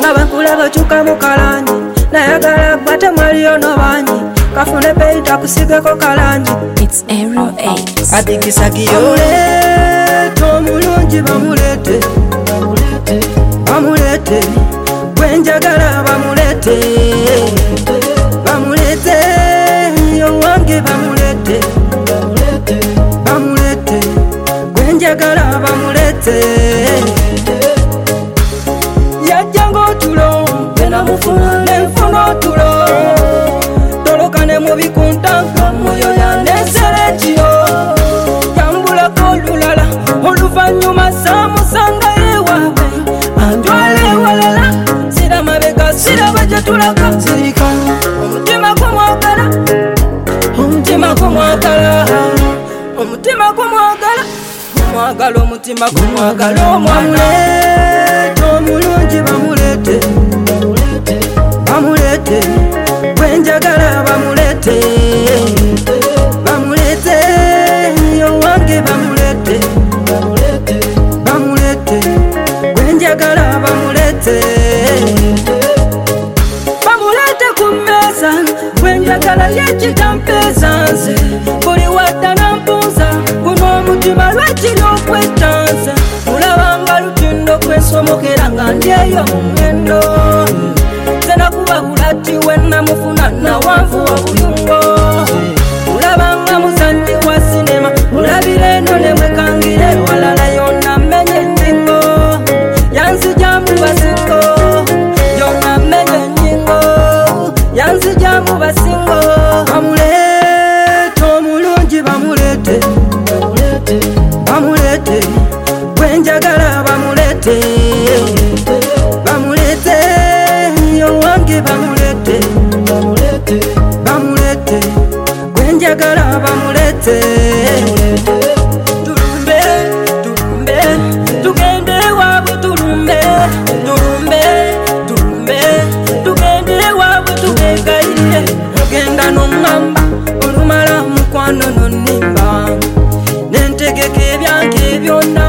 Nabakulaba chuka mukalanji nayagala bate mwaliyo nobanyi kafune peita kusigako kalanji. It's Aerial 8. Adigisagiyo omulungi bamulete bamulete gwenjagala bamulete bamulete yowange bamulete bamulete gwenjagala bamulete yajjango otulo enamufuna nenfuna otulo tolokane mubikuntanka muyo yaneserekiyo yambulako olulala oluvanyuma samusanga ewaabwe antwale walala sira mabega sira bwejetulaka sirika omutima kumwagala omutima kumwagala omutima kumwagala kumwagala omutima kumwagala omwamulete omulungi bamulete bamulete gwenjagala bamulete bamulete yowange bamulete bamulete gwenjagala bamulete bamulete kumeza gwenjagala yekitampesanze buli wadda nampuza guno omutima lwekino okwetanze mulabanga lutindo kwesomokera nga ndyeyo mungendo senakuba bulati wenamufuna nawanvuwa buyungo mulabanga muzanyi wa sinema mulabire eno nemwekangire walala yonna menye enyingo yanzija mu basingo yonna menye enyingo yanzija mu basingo bamulete omulungi bamulete bamulete gwenjagala bamulete bamulete yowange bamulete bamulete gwenjagala bamulete tulumbe tulumbe tugende waabwe tulumbe tulumbe tulumbe tugende waabwe tugengayire ogenda n'oŋŋamba olumala mukwano nonnimba nentegeka ebyange byonna